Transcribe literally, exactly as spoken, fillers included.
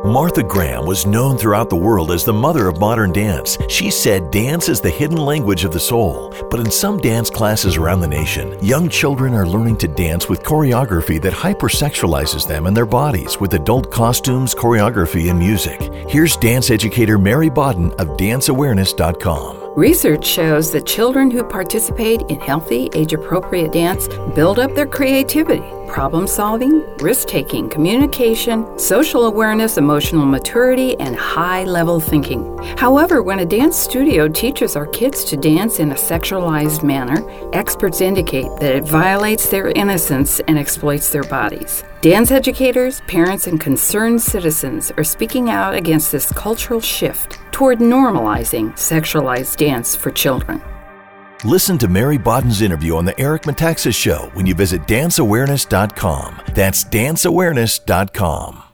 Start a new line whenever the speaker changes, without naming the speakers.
Martha Graham was known throughout the world as the mother of modern dance. She said dance is the hidden language of the soul. But in some dance classes around the nation, young children are learning to dance with choreography that hypersexualizes them and their bodies with adult costumes, choreography, and music. Here's dance educator Mary Bodden of dance awareness dot com.
Research shows that children who participate in healthy, age-appropriate dance build up their creativity, problem-solving, risk-taking, communication, social awareness, emotional maturity, and high-level thinking. However, when a dance studio teaches our kids to dance in a sexualized manner, experts indicate that it violates their innocence and exploits their bodies. Dance educators, parents, and concerned citizens are speaking out against this cultural shift toward normalizing sexualized dance for children.
Listen to Mary Bodden's interview on The Eric Metaxas Show when you visit dance awareness dot com. That's dance awareness dot com.